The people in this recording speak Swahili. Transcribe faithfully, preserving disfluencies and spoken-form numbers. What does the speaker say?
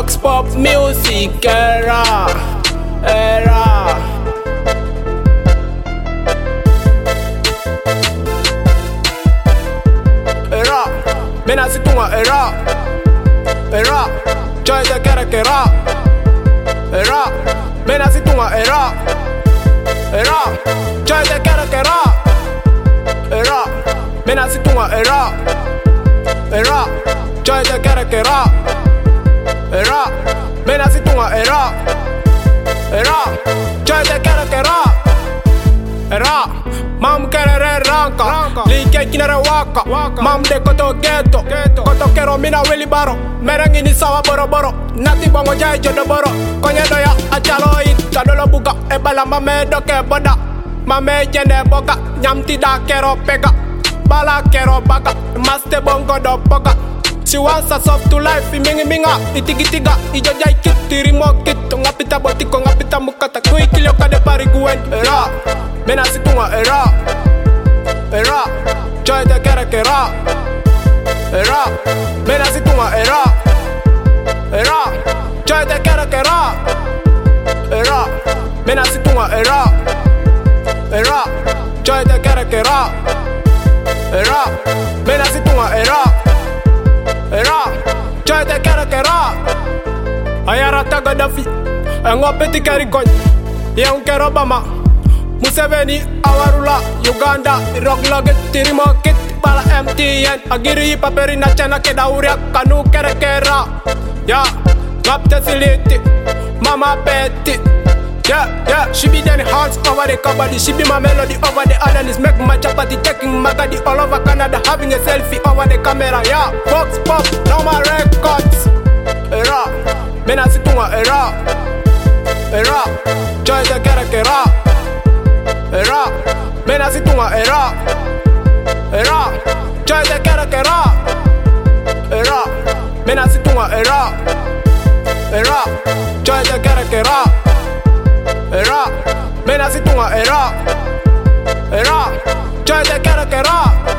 Vox Pop Music era, era. Era, mena si tunga era, era. Joy de kere kera, era. Mena si tunga era, era. Joy de kere kera, era. Mena si tunga era, era. Joy de kere kera, era. Mena si tunga era, era. Joy de kere kera, era. Mam kere re ranka, like kinere waka. Mam de koto ghetto, koto kero mina weli baro. Merengi ni sawa boro boro, nati bongo jai jodo boro. Konye doya achalo it, kadolo buka. Ebala mame doke boda, mame jende boka. Nyamti da kero peka, bala kero baka. Maste bongo do boka. She wants a soft to life, mingi minga, itigitiga, ijo jai kit, tirimo kit. Ngapita botiko, ngapita mukata, kui kilio kade pari guen. Era, mena si tunga era, era. Joy de kere kera, era. Mena si tunga era, era. Joy de kere kera, era. Mena si tunga era, era. Joy de kere kera, era. Mena si tunga era, era. Joy de kere kera. Ayara taga dafi, engo peti keri koñ. Ye unkero bama, Museveni awarula Uganda, rock logit tirimo kit pala M T N. Agiri paperi na chana keda uria kanu kere kera. Ya, ngapte siliti, mama peti. Yeah, yeah, she be then hands over the cupboard. She be my melody over the islands. Make my chapati taking my daddy all over Canada, having a selfie over the camera. Yeah, Vox Pop, now my records. Era, mena si tunga era, era. Joy de kere kera, era. Mena si tunga era, era. Joy de kere kera, era. Mena si tunga era, era. Joy de kere kera, era. Mena si tunga era, era. Joy de kere kera.